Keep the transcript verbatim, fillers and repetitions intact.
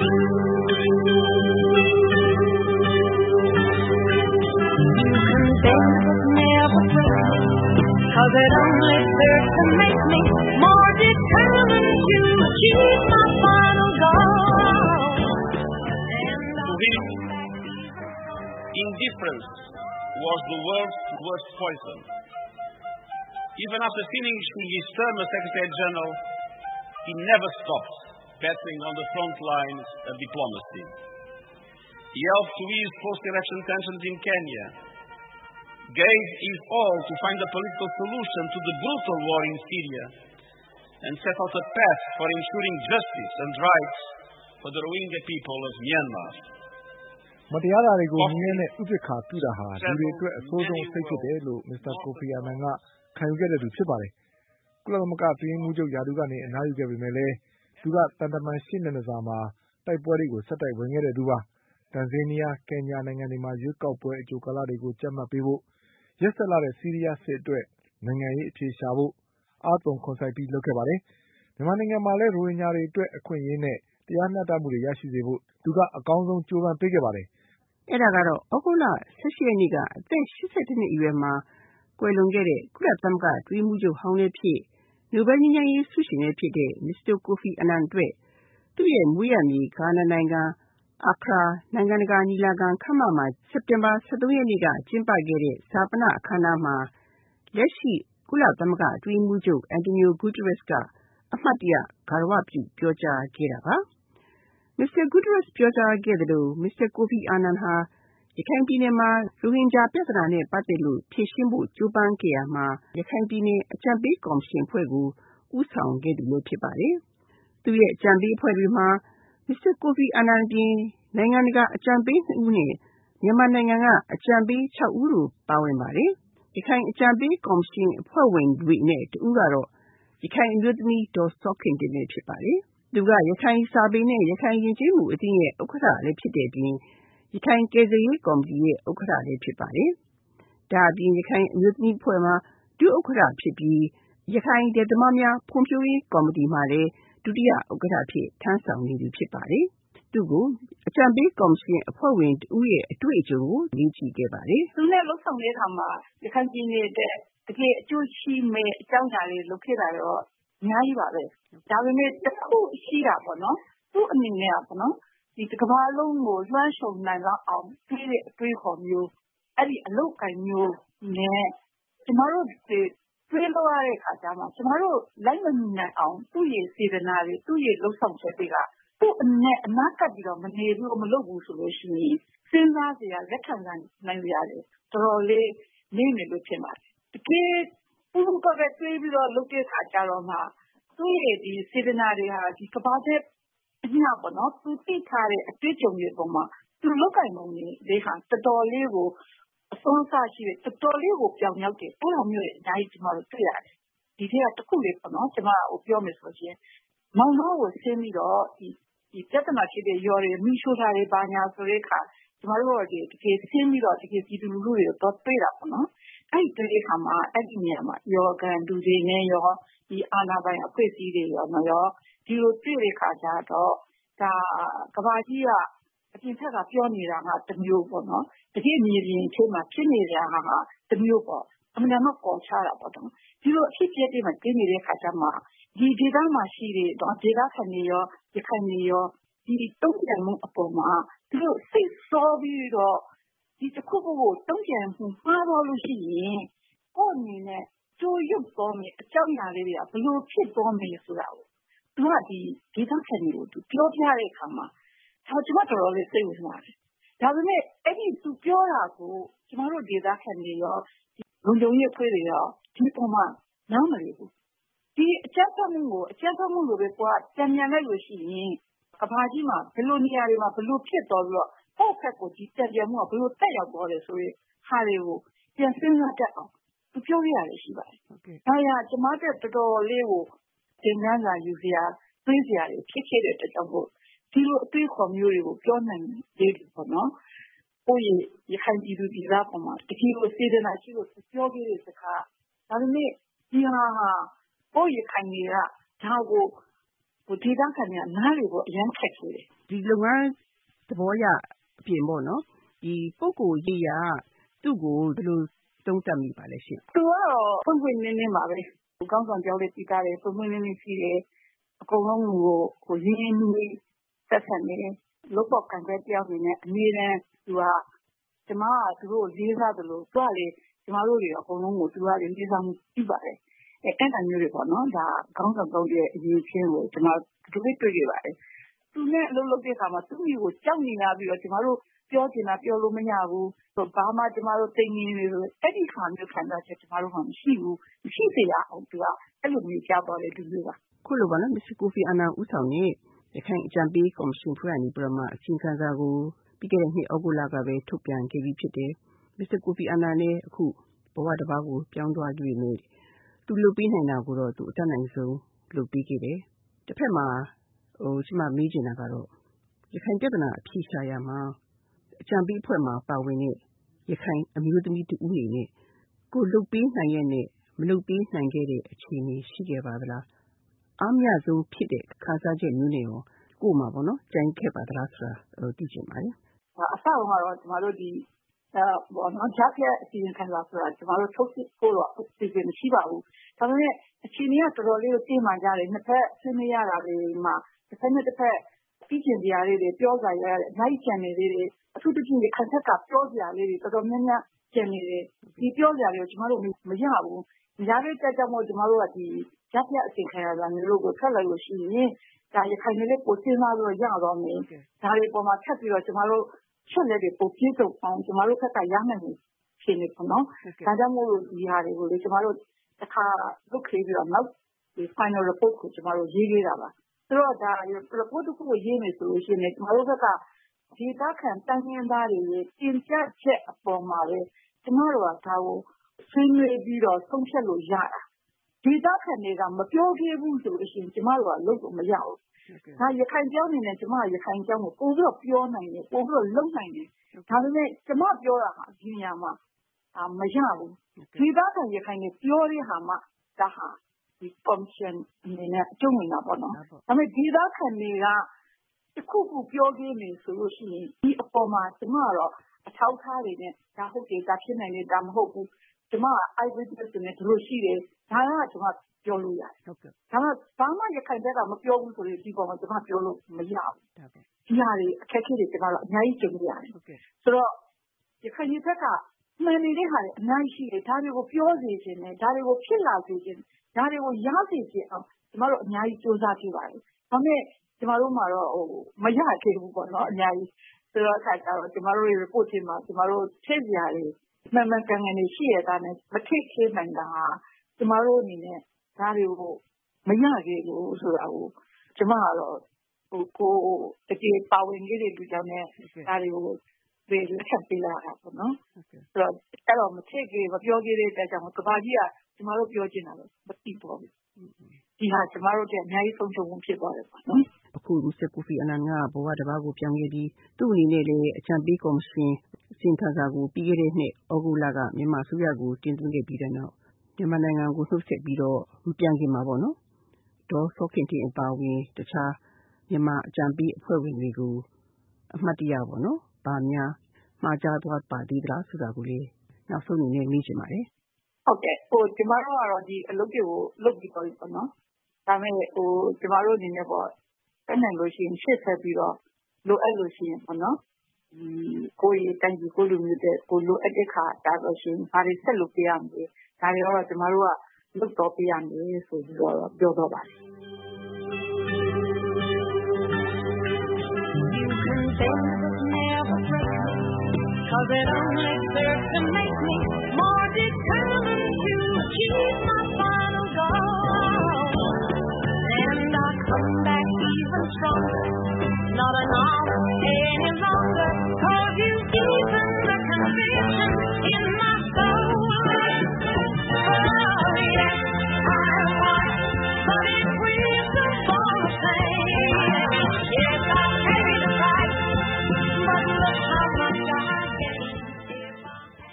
Cause it only serves to make me more determined to achieve my final goal. To him, indifference was the world's worst poison. Even after finishing his term as Secretary General, he never stopped battling on the front lines of diplomacy. He helped to ease post-election tensions in Kenya, gave his all to find a political solution to the brutal war in Syria, and set out a path for ensuring justice and rights for the Rohingya people of Myanmar. မတရားတာတွေကိုမြင်တဲ့ဥပက္ခပြုတာဟာလူတွေအတွက်အဆိုးဆုံးအစိတ်ဖြစ်တယ်လို့မစ္စတာကိုဖီအာနန်ကခံယူခဲ့တဲ့သူဖြစ်ပါတယ်။ကုလသမဂ္ဂအတွင်းမှုချုပ်ယာဒူကနေအနားယူခဲ့ပေမဲ့လည်းသူကတန်တမန်ရှင်းတဲ့စာမှာတိုက်ပွဲတွေကိုဆက်တိုက်ဝင်ခဲ့တဲ့သူပါ။တန်ဇေးနီးယား၊ကင်ညာနိုင်ငံတွေမှာရွေးကောက်ပွဲအကြိုကာလတွေကိုကြက်မှတ်ပေးဖို့ရက်ဆက်လာတဲ့ဆီးရီးယားစစ်အတွက်နိုင်ငံရေးအဖြေရှာဖို့အားသွန်ခွန်စိုက်ပြီးလုပ်ခဲ့ပါတယ်။မြန်မာနိုင်ငံမှာလည်းရိုဟင်ဂျာတွေအတွက်အခွင့်အရေးနဲ့တရားမျှတမှုတွေရရှိစေဖို့သူကအကောင်းဆုံးကြိုးပမ်းပေးခဲ့ပါတယ်။အဲဒါကတော့ဩဂုတ်လ၁၈ရက်နေ့ကအသက်၈၁နှစ်အရွယ်မှာကွယ်လွန်ခဲ့တဲ့ကုလသမဂ္ဂအတွင်းမှုချုပ်ဟောင်းလည်းဖြစ်နိုဘယ်ငြိမ်းချမ်းရေးဆုရှင်လည်းဖြစ်တဲ့မစ္စတာကိုဖီအာနန်အတွက်သူ့ရဲ့မွေးရမြေဂါနာနိုင်ငံအခရာနိုင်ငံတကာညီလာခံခန်းမမှာစက်တင်ဘာ၁၃ရက်နေ့ကကျင်းပခဲ့တဲ့ဈာပနအခမ်းအနားမှာလက်ရှိကုလသမဂ္ဂအတွင်းမှုချုပ်အန်တိုနီယိုဂူတရက်စ်ကအမှတ်တရဂါရဝပြုပြောကြားခဲ့တာပါ။ မစ္စတာဂူတရက်စ်ပြောကြားခဲ့သလိုမစ္စတာကိုဖီအာနန်ဟာရခိုင်ပြည်နယ်မှာရိုဟင်ဂျာပြဿနာနဲ့ပတ်သက်လို့ဖြေရှင်းဖို့ကြိုးပမ်းခဲ့ရမှာရခိုင်ပြည်နယ်အကြံပေးကော်မရှင်အဖွဲ့ကိုဦးဆောင်ခဲ့သူလည်းဖြစ်ပါတယ်။သူရဲ့အကြံပေးအဖွဲ့တွေမှာမစ္စတာကိုဖီအာနန်ပြင်နိုင်ငံတကာအကြံပေးနှစ်ဦးနဲ့မြန်မာနိုင်ငံကအကြံပေး၆ဦးတို့ပါဝင်ပါတယ်။ရခိုင်အကြံပေးကော်မရှင်အဖွဲ့ဝင်တွေနဲ့တဦးကတော့ရခိုင်အမျိုးသမီးဒေါ်စောခင်တင့်လည်းဖြစ်ပါတယ်။သူကရခိုင်စာပေနဲ့ရခိုင်ယဉ်ကျေးမှုအသင်းရဲ့ဥက္ကဋ္ဌလည်းဖြစ်တဲ့အပြင်ရခိုင်ကယ်ဆယ်ရေးကော်မတီရဲ့ဥက္ကဋ္ဌလည်းဖြစ်ပါတယ်။ဒါအပြင်ရခိုင်အမျိုးသမီးအဖွဲ့မှာဒုဥက္ကဋ္ဌဖြစ်ပြီးရခိုင်ဒေသမားများဖွံ့ဖြိုးရေးကော်မတီမှာလည်းဒုတိယဥက္ကဋ္ဌဖြစ်ထမ်းဆောင်နေသူဖြစ်ပါတယ်။သူကိုအကြံပေးကော်မရှင်အဖွဲ့ဝင်တဦးရဲ့အတွေ့အကြုံကိုလေ့ကြည့်ခဲ့ပါတယ်။သူနဲ့လှုပ်ဆောင်တဲ့အခါမှာရခိုင်ပြည်နယ်တဲ့တကယ်အကျိုးရှိမဲ့အကြောင်းအရာတွေလုပ်ခဲ့တာတော့အများကြီးပါပဲ။ဒါပေမဲ့တစ်ခုရှိတာပေါ့နော်။သူ့အနေနဲ့ပေါ့နော်ဒီကမ္ဘာလုံးကိုလွှမ်းခြုံနိုင်လောက်အောင်တွေးတဲ့အတွေးခေါ်မျိုးအဲ့ဒီအလုပ်ကိုင်မျိုးနဲ့ကျမတို့တွေးလို့ရတဲ့အခါကျမှကျမတို့လိုက်မမြင်နိုင်အောင်သူ့ရဲ့စေတနာတွေသူ့ရဲ့လှုပ်ဆောင်ချက်တွေကသူ့အနဲ့အနာကပ်ပြီးတော့မနေဘူးမလုပ်ဘူးဆိုလို့ရှိရင်စဉ်းစားစရာလက်ခံနိုင်ရတယ်တော်တော်လေးနေနေလို့ဖြစ်ပါတယ်တကယ်ဘုံကပဲတွေးပြီးတော့လုပ်တဲ့အခါကျတော့မှသူ့ရဲ့ဒီစေတနာတွေဟာဒီကမ္ဘာတဲ့အညာပေါ့နော်သူသိထားတဲ့အတွေ့အကြုံတွေပေါ်မှာသူလောက်ကင်ပုံတွေဟာတော်တော်လေးကိုအစွမ်းစားရှိတဲ့တော်တော်လေးကိုပြောင်ရောက်တယ်အဲ့လိုမျိုးအများကြီးကျမတို့တွေ့ရတယ်ဒီထက်ကတစ်ခုလေးပေါ့နော်ကျမကိုပြောမယ်ဆိုရင်မောင်နှောကိုဆင်းပြီးတော့ဒီဒီပြဿနာဖြစ်တဲ့ရော်တွေမိရှိုးတာတွေပါညာဆိုတဲ့အခါကျမတို့ဒီတကယ်ဆင်းပြီးတော့တကယ်ပြည်သူလူထုတွေတော့တွေ့တာပေါ့နော်အဲ့ဒီတဲ့အခါမှာအဲ့ဒီနေရာမှာယောဂန်လူတွေနဲ့ရောဒီအာနာပိုင်အဖွဲ့အစည်းတွေရောနော်ရောဒီလိုတွေ့တဲ့အခါကျတော့ဒါကဘာကြီးကအပြင်ထက်ကပြောနေတာကတစ်မျိုးပေါ့နော်တကယ်မြေပြင်ချင်းမှာဖြစ်နေတာဟာတစ်မျိုးပေါ့အမှန်တမ်းပေါ်ချတာပေါ့နော်ဒီလိုအဖြစ်ပြတဲ့မှာသိနေတဲ့ခါကျမှဒီဒေသမှာရှိတဲ့တော့ဒေသခံတွေရောရခိုင်တွေရောဒီတုံ့ပြန်မှုအပေါ်မှာသူတို့စိတ်ဆောပြီးတော့ဒီတစ်ခုခုကိုတုံ့ပြန်မှုမှားတော့လို့ရှိရင်ကိုယ်အနေနဲ့ကြိုးရုပ်သွားမယ်အကြောင်းအရာလေးတွေကဘယ်လိုဖြစ်သွားမယ်ဆိုတာကိုသူကဒီဒေသခံတွေကိုသူပြောပြတဲ့အခါမှာဒါကျမတော်တော်လေးစိတ်ဝင်စားတယ်ဒါပေမဲ့အဲ့ဒီသူပြောတာကိုကျမတို့ဒေသခံတွေရောလုံခြုံရေးအဖွဲ့တွေရောဒီပုံမှာနားမလည်ဘူးဒီအကြမ်းဖက်မှုကိုအကြမ်းဖက်မှုလိုပဲကွာပြန်ပြန်လိုက်လို့ရှိရင်ကဘာကြီးမှာဘယ်လိုနေရာတွေမှာဘယ်လိုဖြစ်သွားပြီးတော့ပေါ့ဖက်ကိုဒီပြန်ပြန်မှုကဘယ်လိုတက်ရောက်သွားတယ်ဆိုရင်ဟာတွေကိုပြန်စဉ်းစားတတ်အောင်သူပြောရရတယ်ရှိပါတယ်ဟုတ်ကဲ့ဒါရကျမတို့တော်တော်လေးကိုသင်ခန်းစာယူစရာသိစရာတွေဖြစ်ခဲ့တဲ့အတွက်ကြောင့်မို့ဒီလိုအတွေ့အခေါ်မျိုးတွေကိုပြောနိုင်သေးတယ်ပေါ့နော်။ကိုယ့်ရဲ့ရခိုင်ပြည်သူပြည်သားပေါ်မှာတကယ်ကိုစေတနာရှိလို့ပြောခဲ့တဲ့စကားဒါပေမဲ့ဒီဟာဟာကိုယ့်ရခိုင်တွေကဒါကိုဟိုဒေသခံတွေကနားတွေကိုအရင်ခက်ခဲ့တယ်ဒီလုပ်ငန်းသဘောရအပြင်ပေါ့နော်ဒီပုဂ္ဂိုလ်ရေးရသူ့ကိုဘယ်လိုသုံးသပ်မိပါလဲရှင်သူကတော့ဖွင့်ဖွင့်နင်းနင်းပါပဲကောင်းဆောင်ပြောလေးပြီးသားတယ်ဖွင့်ဖွင့်နင်းနင်းရှိတယ်အကုန်လုံးကိုကိုရင်းရင်းနှီးနှီးဆက်ဆံနေလို့ပေါ့ကံကြက်တယောက်နေနဲ့အမြဲတမ်းသူကကျမကသူတို့လေးစားတယ်လို့သူကလေကျမတို့တွေအကုန်လုံးကိုသူကလေးစားမှုပြုပါတယ်အဲအဲ့အမျိုးတွေပေါ့နော်ဒါကောင်းဆောင်ကောင်းရဲ့အရေးချင်းကိုကျမတို့တွေ့တွေ့ခဲ့ပါတယ်သူနဲ့အလုပ်လုပ်တဲ့အခါမှာသူ့မျိုးကိုကြောက်နေလာပြီးတော့ကျမတို့ပြောချင်တာပြောလို့မရဘူးဆိုဘာမှကျမတို့သိနေနေလို့အဲ့ဒီခါမျိုးခံစားချက်ကျမတို့မှမရှိဘူးမရှိစေရအောင်သူကအဲ့လိုမျိုးကြောက်တော့လေသူမျိုးပါခုလိုပါနော်မစ္စတာကိုဖီအာနန်ဦးဆောင်နေရခိုင်အကြံပေးကော်မရှင်ဖွဲ့အနေပြီးတော့မှအစီအခံစာကိုပြီးခဲ့တဲ့နှစ်ဩဂုတ်လကပဲထုတ်ပြန်ခဲ့ပြီးဖြစ်တယ်မစ္စတာကိုဖီအာနန်လည်းအခုဘဝတစ်ပါးကိုပြောင်းသွားကြည့်နေသူလုပ်ပေးနိုင်တာကိုတော့သူအတတ်နိုင်ဆုံးလုပ်ပေးခဲ့တယ်တစ်ဖက်မှာဟိုကျမမေးချင်တာကတော့ရခိုင်ပြဿနာအဖြေရှာရမှာအကြံပေးအဖွဲ့မှာပါဝင်တဲ့ရခိုင်အမျိုးသမီးတူဦးနေနဲ့ကိုလုပ်ပေးနိုင်ရဲ့နဲ့မလုပ်ပေးနိုင်ခဲ့တဲ့အခြေအနေရှိခဲ့ပါသလားအားမြဆုံးဖြစ်တဲ့ခါစားချက်မျိုးနဲ့ရောကို့မှာပေါ့နော်ကြိုင်ခဲ့ပါသလားဆိုတာသိချင်ပါတယ်အစတော့ကတော့ကျမတို့ဒီအဲဘောနော်ဂျက်ရဲ့အစီအစဉ်ခံစားဆိုတာကျမတို့ထုတ်ဖို့တော့အစီအစဉ်မရှိပါဘူးဒါပေမဲ့အခြေအနေကတော်တော်လေးကိုသိမှကြတယ်နှစ်ဖက်ဆွေးနွေးရတာတွေမှာတစ်ဖက်နဲ့တစ်ဖက်ပြီးကျင်စရာလေးတွေပြောကြရတယ်အများကြီးကျန်နေသေးတယ်အထူးသဖြင့်ဒီခန့်ချက်ကပြောစရာလေးတွေတော်တော်များများကျန်နေတယ်ဒီပြောစရာတွေကိုကျမတို့မရဘူးမရတဲ့တက်ကြောင့်မို့ကျမတို့ကဒီဂျက်ရဲ့အစီအစဉ်ခံရတာမျိုးကိုဆက်လိုက်လို့ရှိရင်ဒါရခိုင်တွေလည်းပိုစဉ်းစားလို့ရတော့မယ်ဒါတွေပေါ်မှာထပ်ပြီးတော့ကျမတို့ချက်လက်တွေပိုပြည့်စုံအောင်ကျမတို့ဘက်ကရနိုင်မှုဖြစ်နေပေါ့နော်ဒါကြောင့်မို့လို့ဒီဟာတွေကိုလေကျမတို့တစ်ခါလုတ်ခေးပြီးတော့နောက်ဒီ final report ကိုကျမတို့ရေးခဲ့တာပါဆိုတော့ဒါ report တစ်ခုကိုရေးမယ်ဆိုလို့ရှိရင်ကျမတို့ဘက်ကဒေသခံတိုင်းရင်းသားတွေရဲ့တင်ပြချက်အပေါ်မှာပဲကျမတို့ကဒါကိုဆွေးနွေးပြီးတော့ဆုံးဖြတ်လို့ရတာဒေသခံတွေကမပြောခဲ့ဘူးဆိုလို့ရှိရင်ကျမတို့ကလုပ်လို့မရဘူးဒါရခိုင်ကျောင်းနေနဲ့ကျမရခိုင်ကျောင်းကိုပို့ပြီးတော့ပြောနိုင်တယ်ပို့ပြီးတော့လုပ်နိုင်တယ်ဒါပေမဲ့ကျမပြောတာဟာဒီနေရာမှာအာမရဘူးဒေသခံရခိုင်တွေပြောတဲ့ဟာမှဒါဟာဒီ function အနေနဲ့အကျုံးဝင်တာပေါ့နော်ဒါပေမဲ့ဒေသခံတွေကတခုခုပြောခဲ့နေဆိုလို့ရှိရင်ဒီအပေါ်မှာကျမကတော့အထောက်ထားတွေနဲ့ဒါဟုတ်တယ်ဒါဖြစ်နိုင်တယ်ဒါမဟုတ်ဘူးကျမက eyewitness တွေနဲ့ဒီလိုရှိတယ်ဒါကကျမပြောလို့ရတယ်ဟုတ်ကဲ့ဒါကဘာမှရခိုင်ဘက်ကမပြောဘူးဆိုရင်ဒီပေါ်မှာကျမပြောလို့မရဘူးဒီဟာတွေအခက်အခဲတွေကျမတို့အများကြီးကြုံရတယ်ဟုတ်ကဲ့ဆိုတော့ရခိုင်ဘက်ကမှန်နေတဲ့ဟာတွေအများကြီးရှိတယ်ဒါတွေကိုပြောစေခြင်းနဲ့ဒါတွေကိုဖြစ်လာစေခြင်းဒါတွေကိုရစေခြင်းအောင်ကျမတို့အများကြီးစူးစမ်းကြည့်ပါတယ်ဒါပေမဲ့ကျမတို့မှာတော့ဟိုမရခဲ့ဘူးပေါ့နော်အများကြီးဆိုတော့အခါကျတော့ကျမတို့ရဲ့ report ထဲမှာကျမတို့ထည့်စရာတွေမှန်မှန်ကန်ကန်နေရှိရတာနဲ့မထည့်ခဲ့နိုင်တာဟာကျမတို့အနေနဲ့ဒါတွေကိုမရခဲ့ဘူးဆိုတာကိုကျမကတော့ဟိုကိုတကယ်ပါဝင်ခဲ့တဲ့လူကြောင့်လည်းဒါတွေကိုပြေးလက်ပေးလာတာပေါ့နော်ဆိုတော့အဲ့တော့မထည့်ခဲ့မပြောခဲ့တဲ့အတွက်ကြောင့်ကဘာကြီးကကျမတို့ပြောချင်တာလည်းမသိတော့ဘူးဒီဟာကျမတို့တဲ့အများကြီးဆုံးရှုံးမှုဖြစ်သွားတယ်ပေါ့နော်အခုမစ္စတာကိုဖီအာနန်ကဘဝတစ်ပါးကိုပြောင်းခဲ့ပြီးသူ့အနေနဲ့လည်းအချမ်းပေးကော်မရှင်အစီအခံစာကိုပြီးခဲ့တဲ့နှစ်ဩဂုတ်လကမြန်မာအစိုးရကိုတင်သွင်းခဲ့ပြီးတဲ့နောက်မြန်မာနိုင်ငံကိုနှုတ်ဆက်ပြီးတော့မပြန်ခင်မှာပေါ့နော်ဒေါ်စောခင်တင်အပါအဝင်တခြားမြန်မာအကြံပေးအဖွဲ့ဝင်တွေကိုအမှတ်တရပေါ့နော်ဗာများမှားကြားသွားပါသေးသလားဆိုတာကိုလည်းနောက်ဆုံးအနေနဲ့မေးချင်ပါတယ်ဟုတ်ကဲ့ဟိုကျမတို့ကတော့ဒီအလုပ်တွေကိုလုပ်ပြီးတော့ပေါ့နော်ဒါပေမဲ့ဟိုကျမတို့အနေနဲ့ပေါ့တက်နိုင်လို့ရှိရင်ရှေ့ဆက်ပြီးတော့လိုအပ်လို့ရှိရင်ပေါ့နော်ဒီကိုယ်ရဲ့တိုင်းပြည်ကိုလူမျိုးတဲ့ကိုလိုအပ်တဲ့ခါဒါလို့ရှိရင်ဘာတွေဆက်လုပ်ပြရမလဲဒါတွေတော့ကျမတို့ကလုပ်တော့ပြရမယ်ဆိုပြီးတော့ပြောတော့ပါတယ် 'Cause it only